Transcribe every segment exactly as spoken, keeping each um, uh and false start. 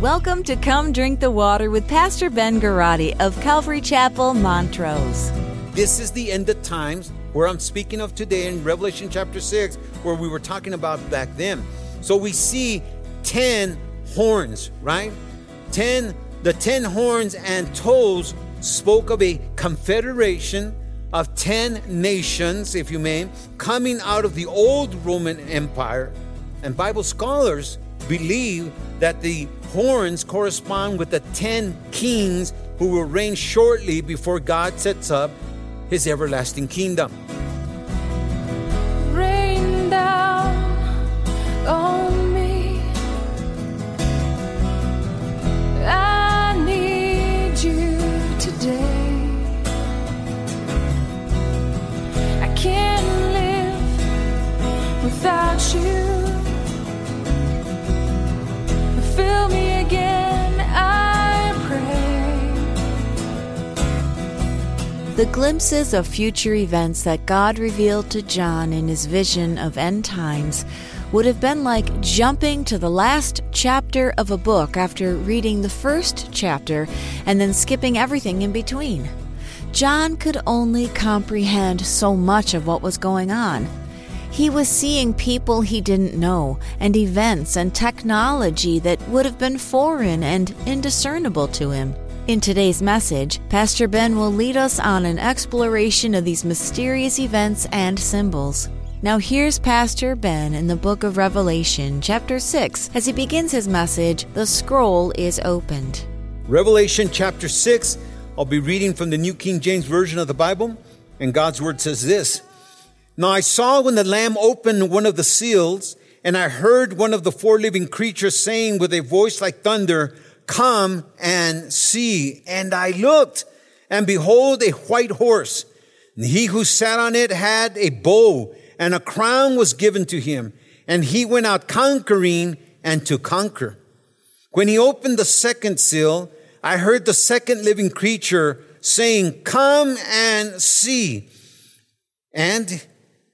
Welcome to Come Drink the Water with Pastor Ben Garati of Calvary Chapel, Montrose. This is the end of times where I'm speaking of today in Revelation chapter six, where we were talking about back then. So we see ten horns, right? Ten, the ten horns and toes spoke of a confederation of ten nations, if you may, coming out of the old Roman Empire. And Bible scholars believe that the horns correspond with the ten kings who will reign shortly before God sets up his everlasting kingdom. Rain down on me. I need you today. I can't live without you. Fill me again, I pray. The glimpses of future events that God revealed to John in his vision of end times would have been like jumping to the last chapter of a book after reading the first chapter and then skipping everything in between. John could only comprehend so much of what was going on. He was seeing people he didn't know, and events and technology that would have been foreign and indiscernible to him. In today's message, Pastor Ben will lead us on an exploration of these mysterious events and symbols. Now here's Pastor Ben in the book of Revelation, chapter six, as he begins his message, The Scroll is Opened. Revelation chapter six, I'll be reading from the New King James Version of the Bible, and God's word says this. Now I saw when the Lamb opened one of the seals, and I heard one of the four living creatures saying with a voice like thunder, Come and see. And I looked, and behold, a white horse. And he who sat on it had a bow, and a crown was given to him. And he went out conquering and to conquer. When he opened the second seal, I heard the second living creature saying, Come and see. And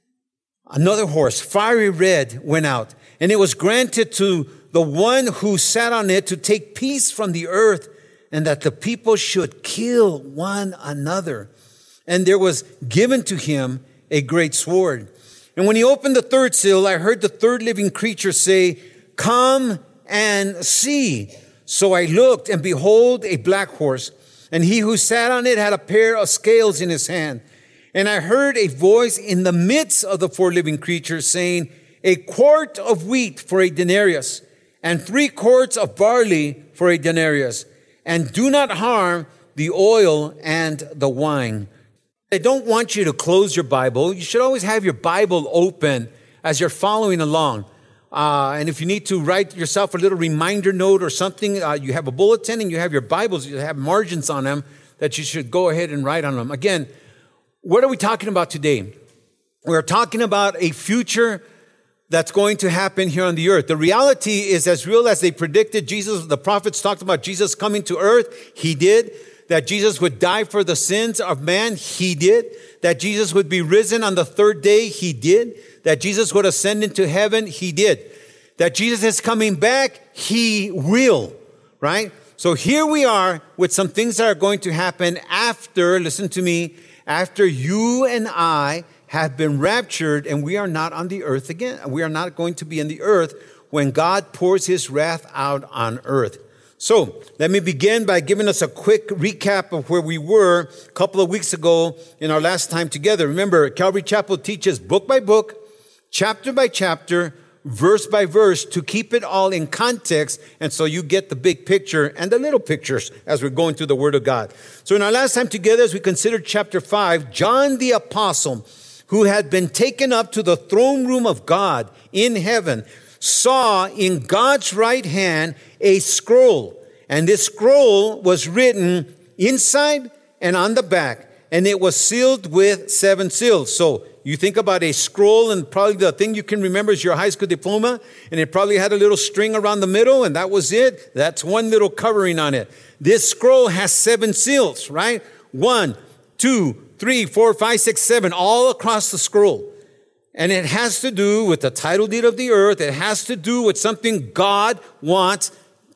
another horse, fiery red, went out, and it was granted to the one who sat on it to take peace from the earth, and that the people should kill one another. And there was given to him a great sword. And when he opened the third seal, I heard the third living creature say, Come and see. So I looked, and behold, a black horse, and he who sat on it had a pair of scales in his hand. And I heard a voice in the midst of the four living creatures saying, A quart of wheat for a denarius, and three quarts of barley for a denarius, and do not harm the oil and the wine. I don't want you to close your Bible. You should always have your Bible open as you're following along. Uh, and if you need to write yourself a little reminder note or something, uh, you have a bulletin and you have your Bibles, you have margins on them that you should go ahead and write on them. Again, what are we talking about today? We're talking about a future that's going to happen here on the earth. The reality is as real as they predicted. Jesus, the prophets talked about Jesus coming to earth. He did. That Jesus would die for the sins of man. He did. That Jesus would be risen on the third day. He did. That Jesus would ascend into heaven. He did. That Jesus is coming back. He will. Right? So here we are with some things that are going to happen after, listen to me, after you and I have been raptured and we are not on the earth again. We are not going to be in the earth when God pours his wrath out on earth. So let me begin by giving us a quick recap of where we were a couple of weeks ago in our last time together. Remember, Calvary Chapel teaches book by book, chapter by chapter, verse by verse to keep it all in context. And so you get the big picture and the little pictures as we're going through the Word of God. So in our last time together, as we considered chapter five, John the Apostle, who had been taken up to the throne room of God in heaven, saw in God's right hand a scroll. And this scroll was written inside and on the back. And it was sealed with seven seals. So you think about a scroll, and probably the thing you can remember is your high school diploma. And it probably had a little string around the middle, and that was it. That's one little covering on it. This scroll has seven seals, right? One, two, three, four, five, six, seven, all across the scroll. And it has to do with the title deed of the earth. It has to do with something God wants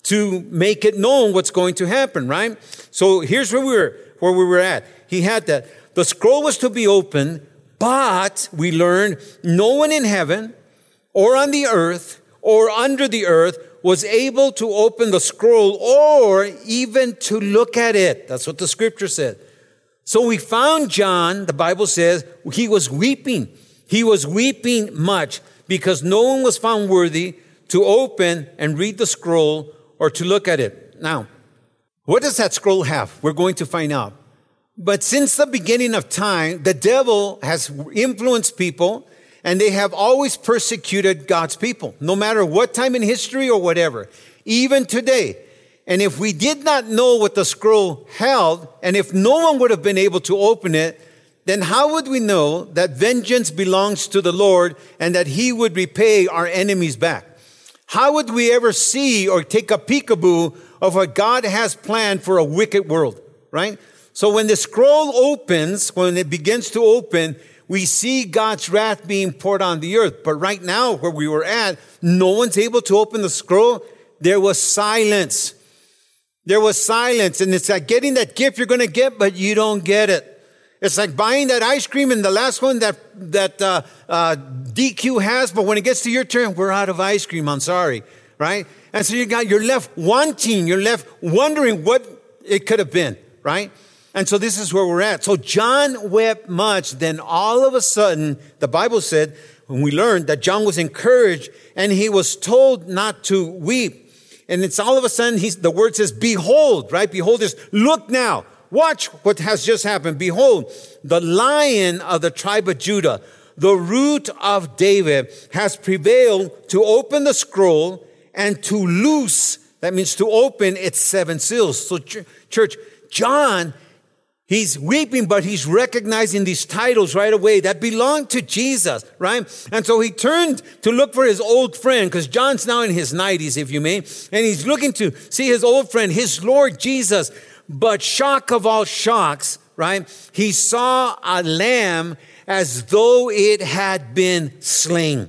to make it known what's going to happen, right? So here's where we were, where we were at. He had that. The scroll was to be opened, but we learned no one in heaven or on the earth or under the earth was able to open the scroll or even to look at it. That's what the scripture said. So we found John, the Bible says, he was weeping. He was weeping much because no one was found worthy to open and read the scroll or to look at it. Now, what does that scroll have? We're going to find out. But since the beginning of time, the devil has influenced people and they have always persecuted God's people, no matter what time in history or whatever, even today. And if we did not know what the scroll held, and if no one would have been able to open it, then how would we know that vengeance belongs to the Lord and that he would repay our enemies back? How would we ever see or take a peekaboo of what God has planned for a wicked world, right? So when the scroll opens, when it begins to open, we see God's wrath being poured on the earth. But right now, where we were at, no one's able to open the scroll. There was silence. There was silence. And it's like getting that gift you're going to get, but you don't get it. It's like buying that ice cream and the last one that that uh, uh, D Q has, but when it gets to your turn, we're out of ice cream. I'm sorry, right? And so you got you're left wanting, you're left wondering what it could have been, right? And so this is where we're at. So John wept much. Then all of a sudden, the Bible said, when we learned that John was encouraged and he was told not to weep. And it's all of a sudden, he's, the word says, behold, right? Behold is, look now. Watch what has just happened. Behold, the Lion of the tribe of Judah, the root of David, has prevailed to open the scroll and to loose, that means to open its seven seals. So ch- church, John, he's weeping, but he's recognizing these titles right away that belong to Jesus, right? And so he turned to look for his old friend, because John's now in his nineties, if you may, and he's looking to see his old friend, his Lord Jesus. But shock of all shocks, right? He saw a lamb as though it had been slain.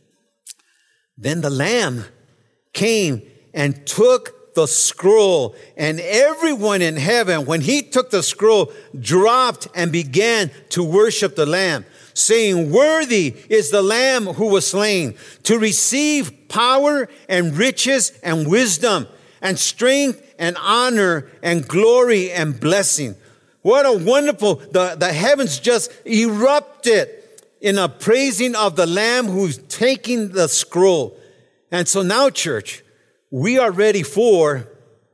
Then the lamb came and took the scroll, and everyone in heaven, when he took the scroll, dropped and began to worship the lamb, saying, worthy is the lamb who was slain to receive power and riches and wisdom and strength and honor and glory and blessing. What a wonderful, the, the heavens just erupted in a praising of the Lamb who's taking the scroll. And so now, church, we are ready for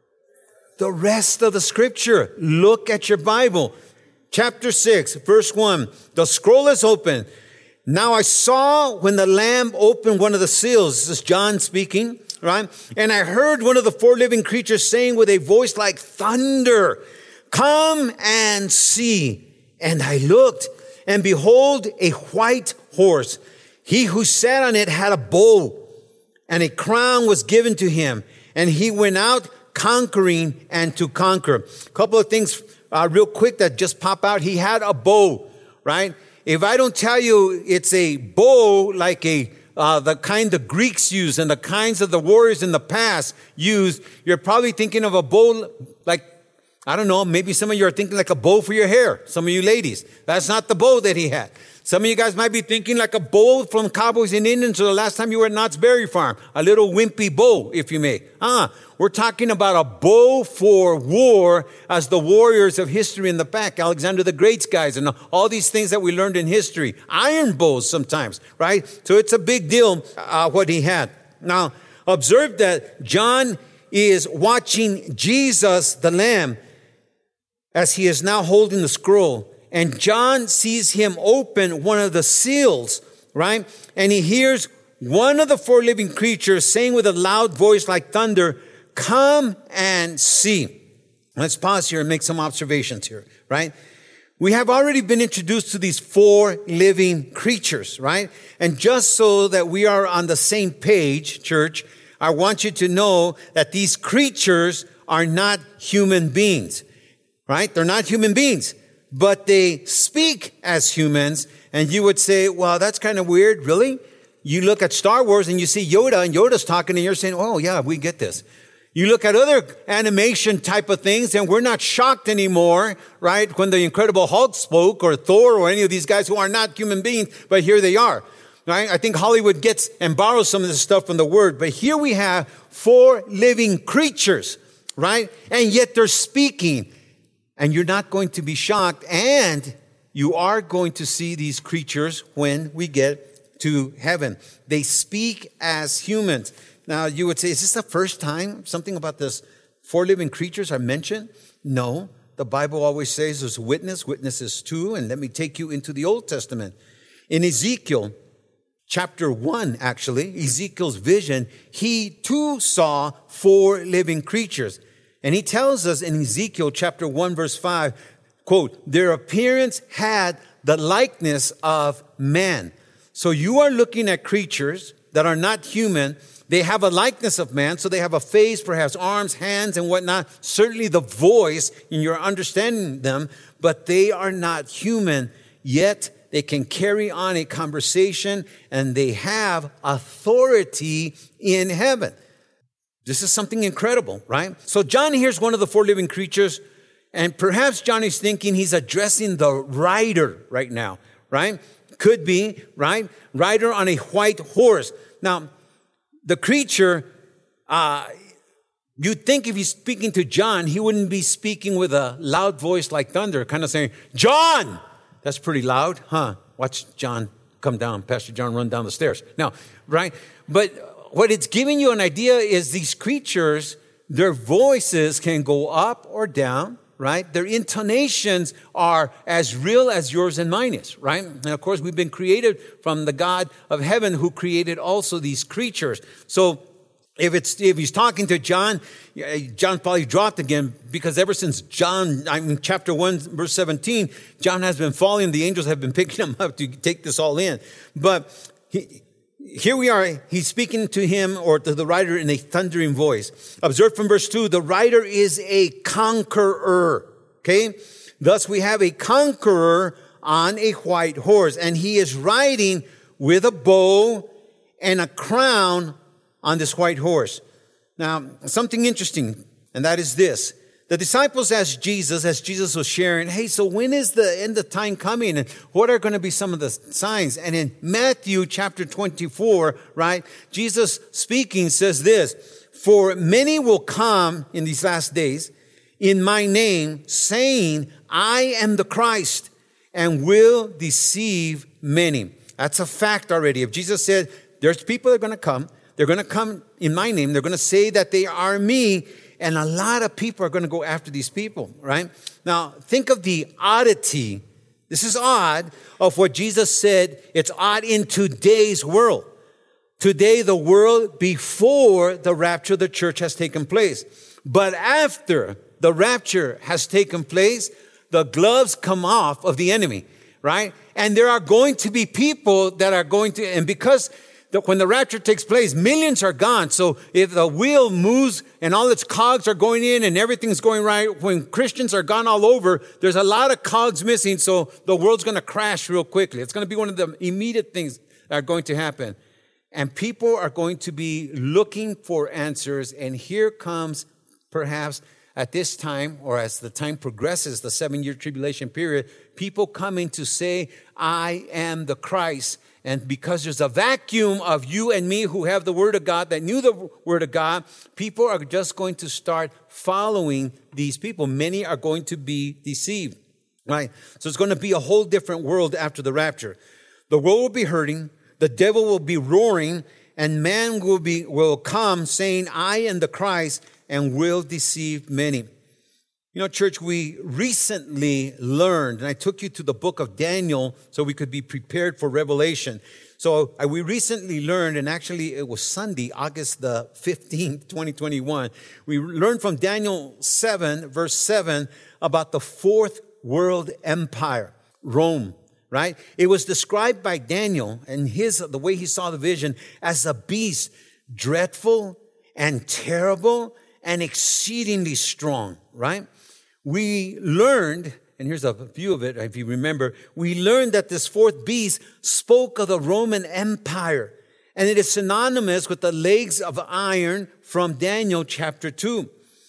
the rest of the scripture. Look at your Bible. Chapter six, verse one. The scroll is open. Now I saw when the Lamb opened one of the seals. This is John speaking. Right? And I heard one of the four living creatures saying with a voice like thunder, come and see. And I looked, and behold, a white horse. He who sat on it had a bow, and a crown was given to him. And he went out conquering and to conquer. A couple of things uh, real quick that just pop out. He had a bow, right? If I don't tell you it's a bow like a Uh, the kind the Greeks used and the kinds of the warriors in the past used, you're probably thinking of a bow like, I don't know, maybe some of you are thinking like a bow for your hair. Some of you ladies. That's not the bow that he had. Some of you guys might be thinking like a bow from Cowboys and Indians or the last time you were at Knott's Berry Farm. A little wimpy bow, if you may. Ah, we're talking about a bow for war as the warriors of history in the back. Alexander the Great's guys and all these things that we learned in history. Iron bows sometimes, right? So it's a big deal uh, what he had. Now, observe that John is watching Jesus, the Lamb, as he is now holding the scroll. And John sees him open one of the seals, right? And he hears one of the four living creatures saying with a loud voice like thunder, come and see. Let's pause here and make some observations here, right? We have already been introduced to these four living creatures, right? And just so that we are on the same page, church, I want you to know that these creatures are not human beings, right? They're not human beings. But they speak as humans, and you would say, well, that's kind of weird. Really? You look at Star Wars and you see Yoda, and Yoda's talking, and you're saying, oh, yeah, we get this. You look at other animation type of things and we're not shocked anymore, right? When the Incredible Hulk spoke or Thor or any of these guys who are not human beings, but here they are, right? I think Hollywood gets and borrows some of this stuff from the Word, but here we have four living creatures, right? And yet they're speaking and you're not going to be shocked, and you are going to see these creatures when we get to heaven. They speak as humans. Now, you would say, is this the first time something about this four living creatures are mentioned? No. The Bible always says there's witness, witnesses two, and let me take you into the Old Testament. In Ezekiel, chapter one, actually, Ezekiel's vision, he too saw four living creatures. And he tells us in Ezekiel chapter one, verse five, quote, their appearance had the likeness of man. So you are looking at creatures that are not human. They have a likeness of man, so they have a face, perhaps arms, hands, and whatnot. Certainly the voice, and you're understanding them, but they are not human. Yet they can carry on a conversation, and they have authority in heaven. This is something incredible, right? So John hears one of the four living creatures, and perhaps John is thinking he's addressing the rider right now, right? Could be, right? Rider on a white horse. Now, the creature, uh, you'd think if he's speaking to John, he wouldn't be speaking with a loud voice like thunder, kind of saying, John! That's pretty loud, huh? Watch John come down, Pastor John run down the stairs. Now, right? But what it's giving you an idea is these creatures, their voices can go up or down, right? Their intonations are as real as yours and mine is, right? And of course, we've been created from the God of heaven who created also these creatures. So if it's if he's talking to John, John probably dropped again, because ever since John, I mean, chapter one, verse seventeen, John has been falling. The angels have been picking him up to take this all in. But he, here we are. He's speaking to him or to the rider in a thundering voice. Observe from verse two, the rider is a conqueror. Okay. Thus we have a conqueror on a white horse, and he is riding with a bow and a crown on this white horse. Now, something interesting, and that is this. The disciples asked Jesus, as Jesus was sharing, hey, so when is the end of time coming? And what are going to be some of the signs? And in Matthew chapter twenty-four, right, Jesus speaking says this, for many will come in these last days in my name, saying, I am the Christ, and will deceive many. That's a fact already. If Jesus said, there's people that are going to come, they're going to come in my name, they're going to say that they are me, and a lot of people are going to go after these people, right? Now, think of the oddity. This is odd of what Jesus said. It's odd in today's world. Today, the world before the rapture of the church has taken place. But after the rapture has taken place, the gloves come off of the enemy, right? And there are going to be people that are going to, and because when the rapture takes place, millions are gone. So if the wheel moves and all its cogs are going in and everything's going right, when Christians are gone all over, there's a lot of cogs missing. So the world's going to crash real quickly. It's going to be one of the immediate things that are going to happen. And people are going to be looking for answers. And here comes perhaps at this time, or as the time progresses, the seven-year tribulation period, people coming to say, I am the Christ. And because there's a vacuum of you and me who have the Word of God, that knew the Word of God, people are just going to start following these people. Many are going to be deceived, right? So it's going to be a whole different world after the rapture. The world will be hurting, the devil will be roaring, and man will be will come saying, I am the Christ, and will deceive many. You know, church, we recently learned, and I took you to the book of Daniel so we could be prepared for Revelation. So uh, we recently learned, and actually it was Sunday, August the fifteenth, twenty twenty-one. We learned from Daniel seven, verse seven, about the fourth world empire, Rome, right? It was described by Daniel and his, the way he saw the vision, as a beast, dreadful and terrible and exceedingly strong, right? We learned, and here's a view of it, if you remember, we learned that this fourth beast spoke of the Roman Empire And it is synonymous with the legs of iron from Daniel chapter two.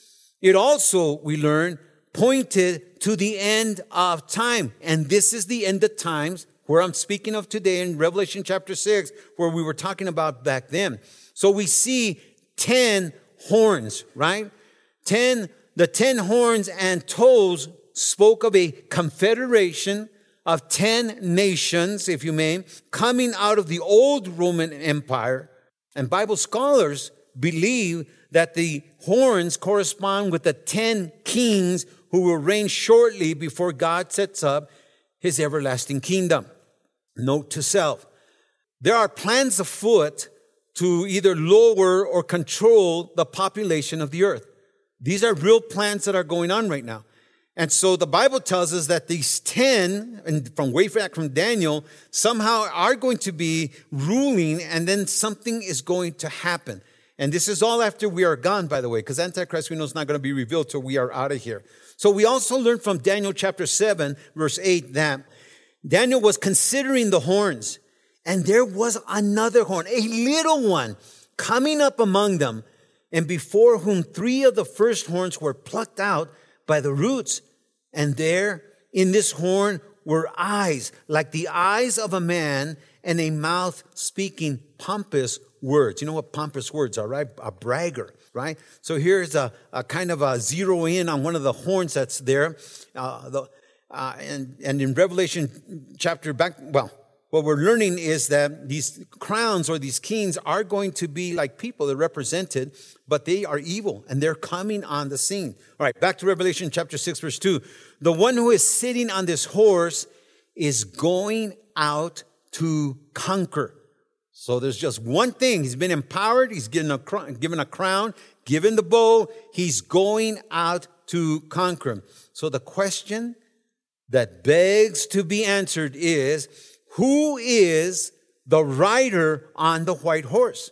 It also, we learn, pointed to the end of time. And this is the end of times where I'm speaking of today in Revelation chapter six, where we were talking about back then. So we see ten horns, right? Ten, the ten horns and toes spoke of a confederation of ten nations, if you may, coming out of the old Roman Empire. And Bible scholars believe that the horns correspond with the ten kings who will reign shortly before God sets up his everlasting kingdom. Note to self, there are plans afoot to either lower or control the population of the earth. These are real plans that are going on right now. And so the Bible tells us that these ten, and from way back from Daniel, somehow are going to be ruling, and then something is going to happen. And this is all after we are gone, by the way, because Antichrist, we know, is not going to be revealed till we are out of here. So we also learn from Daniel chapter seven, verse eight, that Daniel was considering the horns, and there was another horn, a little one, coming up among them, and before whom three of the first horns were plucked out by the roots. And there in this horn were eyes like the eyes of a man, and a mouth speaking pompous words. You know what pompous words are, right? A bragger, right? So here's a, a kind of a zero in on one of the horns that's there. Uh, the, uh, and, and in Revelation chapter back, well, what we're learning is that these crowns or these kings are going to be like people. They're represented, but they are evil, and they're coming on the scene. All right, back to Revelation chapter six, verse two. The one who is sitting on this horse is going out to conquer. So there's just one thing. He's been empowered. He's given a, given a crown, given the bow. He's going out to conquer. So the question that begs to be answered is, who is the rider on the white horse?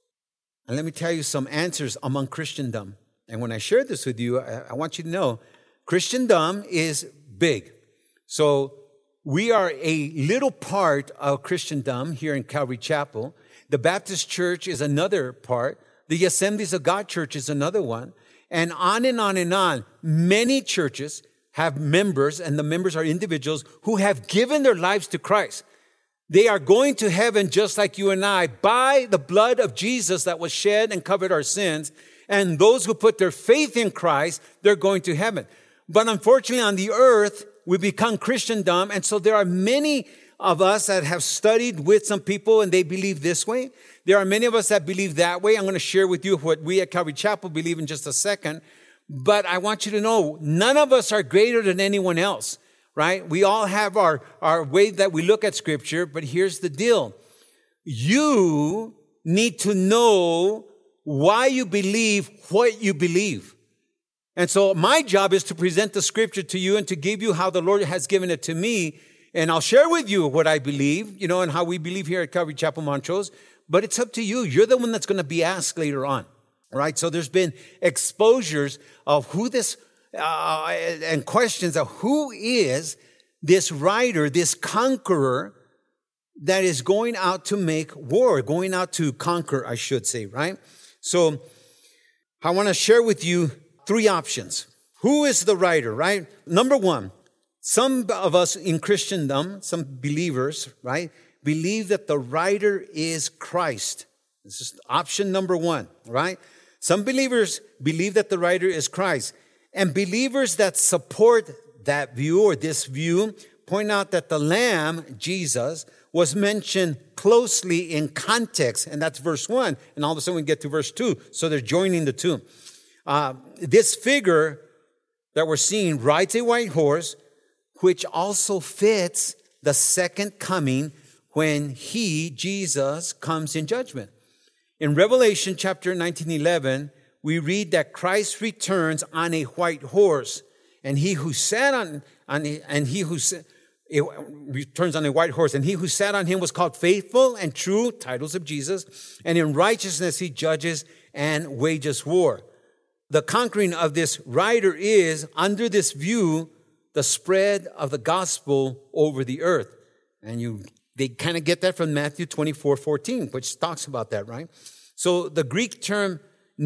And let me tell you some answers among Christendom. And when I share this with you, I, I want you to know Christendom is big. So we are a little part of Christendom here in Calvary Chapel. The Baptist Church is another part. The Assemblies of God Church is another one. And on and on and on. Many churches have members, and the members are individuals who have given their lives to Christ. They are going to heaven just like you and I by the blood of Jesus that was shed and covered our sins. And those who put their faith in Christ, they're going to heaven. But unfortunately on the earth, we become Christendom. And so there are many of us that have studied with some people and they believe this way. There are many of us that believe that way. I'm going to share with you what we at Calvary Chapel believe in just a second. But I want you to know, none of us are greater than anyone else. Right? We all have our, our way that we look at Scripture, but here's the deal. You need to know why you believe what you believe. And so my job is to present the Scripture to you and to give you how the Lord has given it to me. And I'll share with you what I believe, you know, and how we believe here at Calvary Chapel Montrose. But it's up to you. You're the one that's going to be asked later on. Right? So there's been exposures of who this Uh, and questions of who is this rider, this conqueror that is going out to make war, going out to conquer, I should say, right? So I want to share with you three options. Who is the rider, right? Number one, some of us in Christendom, some believers, right, believe that the rider is Christ. This is option number one, right? Some believers believe that the rider is Christ. And believers that support that view or this view point out that the Lamb, Jesus, was mentioned closely in context. And that's verse one. And all of a sudden we get to verse two. So they're joining the two. Uh, this figure that we're seeing rides a white horse, which also fits the second coming when he, Jesus, comes in judgment. In Revelation chapter nineteen eleven, we read that Christ returns on a white horse, and he who sat on, on and he who it returns on a white horse, and he who sat on him was called Faithful and True, titles of Jesus, and in righteousness he judges and wages war. The conquering of this rider is, under this view, the spread of the gospel over the earth. And you They kind of get that from Matthew twenty-four fourteen, which talks about that, right? So the Greek term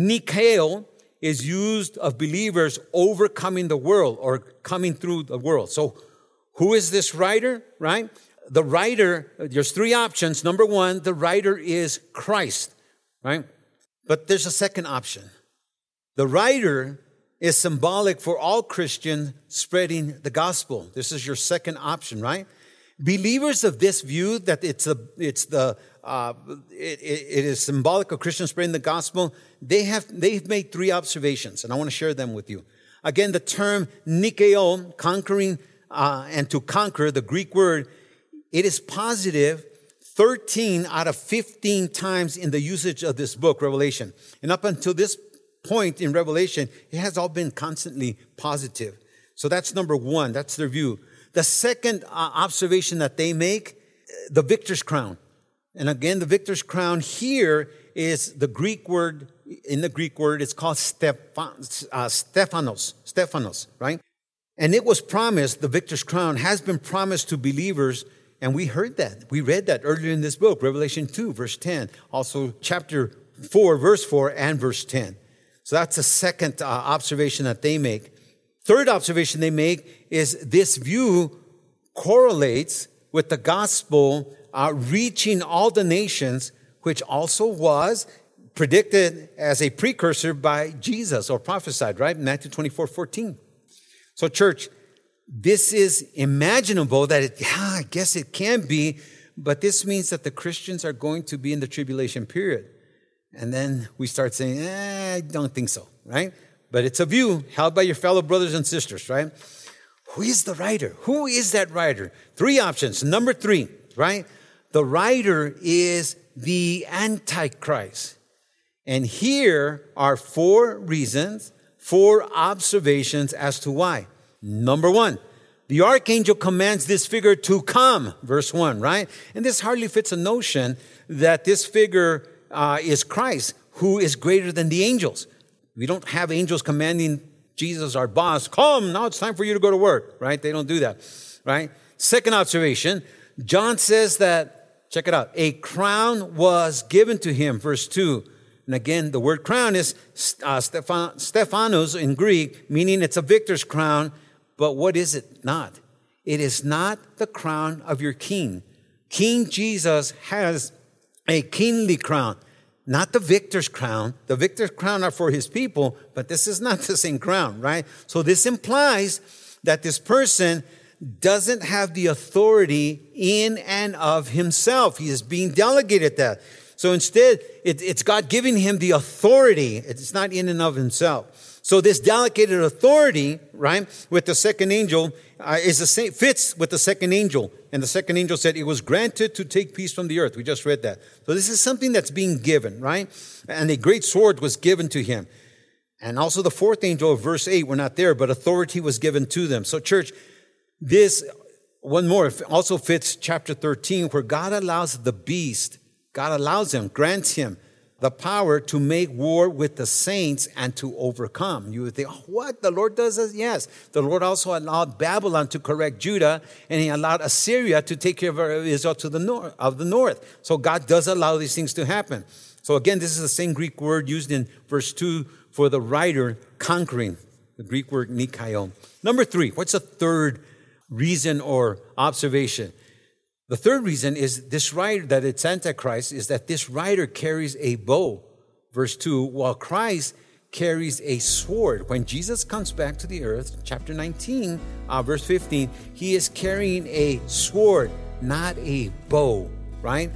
Nikao is used of believers overcoming the world or coming through the world. So who is this writer, right? The writer, there's three options. Number one, the writer is Christ, right? But there's a second option. The writer is symbolic for all Christians spreading the gospel. This is your second option, right? Believers of this view that it's a, it's the, uh, it, it is symbolic of Christians spreading the gospel. They have, they've made three observations, and I want to share them with you. Again, the term Nikao, conquering, uh, and to conquer, the Greek word, it is positive thirteen out of fifteen times in the usage of this book, Revelation. And up until this point in Revelation, it has all been constantly positive. So that's number one. That's their view. The second uh, observation that they make, the victor's crown. And again, the victor's crown here is the Greek word, in the Greek word, it's called Stephan, uh, Stephanos, Stephanos, right? And it was promised, the victor's crown has been promised to believers. And we heard that. We read that earlier in this book, Revelation two, verse ten. Also, chapter four, verse four, and verse ten. So that's a second uh, observation that they make. Third observation they make is this view correlates with the gospel uh, reaching all the nations, which also was predicted as a precursor by Jesus or prophesied, right? Matthew twenty-four fourteen. So, church, this is imaginable that it, yeah, I guess it can be, but this means that the Christians are going to be in the tribulation period. And then we start saying, eh, I don't think so, right? But it's a view held by your fellow brothers and sisters, right? Who is the writer? Who is that writer? Three options. Number three, right? The writer is the Antichrist. And here are four reasons, four observations as to why. Number one, the archangel commands this figure to come, verse one, right? And this hardly fits a notion that this figure uh, is Christ, who is greater than the angels. We don't have angels commanding Jesus, our boss, come, now it's time for you to go to work, right? They don't do that, right? Second observation, John says that, check it out, a crown was given to him, verse two. And again, the word crown is uh, Stephan- Stephanos in Greek, meaning it's a victor's crown. But what is it not? It is not the crown of your king. King Jesus has a kingly crown, not the victor's crown. The victor's crown are for his people, but this is not the same crown, right? So this implies that this person doesn't have the authority in and of himself. He is being delegated that. So instead, it, it's God giving him the authority. It's not in and of himself. So this delegated authority, right, with the second angel, uh, is the same, fits with the second angel. And the second angel said it was granted to take peace from the earth. We just read that. So this is something that's being given, right? And a great sword was given to him. And also the fourth angel of verse eight, we're not there, but authority was given to them. So church, this, one more, also fits chapter thirteen, where God allows the beast, God allows him, grants him the power to make war with the saints and to overcome. You would think, oh, what? The Lord does this? Yes. The Lord also allowed Babylon to correct Judah, and he allowed Assyria to take care of Israel to the north, of the north. So God does allow these things to happen. So again, this is the same Greek word used in verse two for the writer conquering, the Greek word Nikao. Number three, what's the third reason or observation? The third reason is this writer, that it's Antichrist, is that this writer carries a bow, verse two, while Christ carries a sword. When Jesus comes back to the earth, chapter nineteen, uh, verse fifteen, he is carrying a sword, not a bow, right?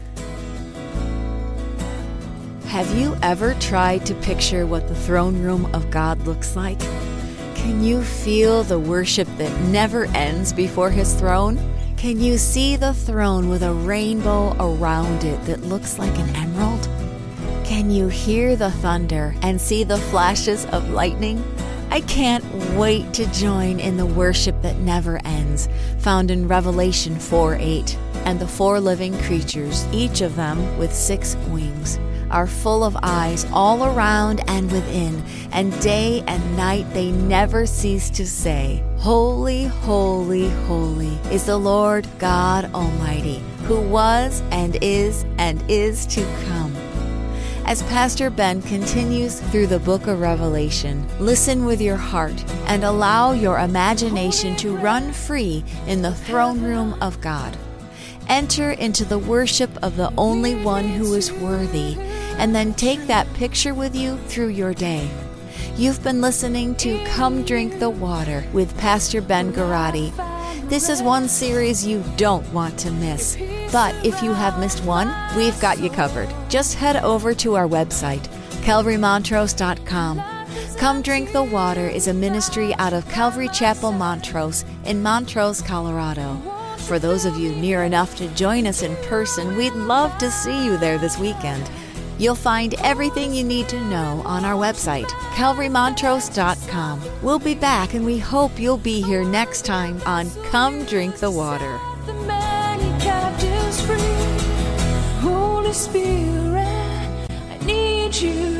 Have you ever tried to picture what the throne room of God looks like? Can you feel the worship that never ends before his throne? Can you see the throne with a rainbow around it that looks like an emerald? Can you hear the thunder and see the flashes of lightning? I can't wait to join in the worship that never ends, found in Revelation four eight. And the four living creatures, each of them with six wings, are full of eyes all around and within, and day and night they never cease to say, Holy, holy, holy is the Lord God Almighty, who was and is and is to come. As Pastor Ben continues through the book of Revelation, listen with your heart and allow your imagination to run free in the throne room of God. Enter into the worship of the only one who is worthy, and then take that picture with you through your day. You've been listening to Come Drink the Water with Pastor Ben Garati. This is one series you don't want to miss. But if you have missed one, we've got you covered. Just head over to our website, calvary montrose dot com. Come Drink the Water is a ministry out of Calvary Chapel, Montrose in Montrose, Colorado. For those of you near enough to join us in person, we'd love to see you there this weekend. You'll find everything you need to know on our website, calvary montrose dot com. We'll be back, and we hope you'll be here next time on Come Drink the Water. The many captives free. Holy Spirit, I need you.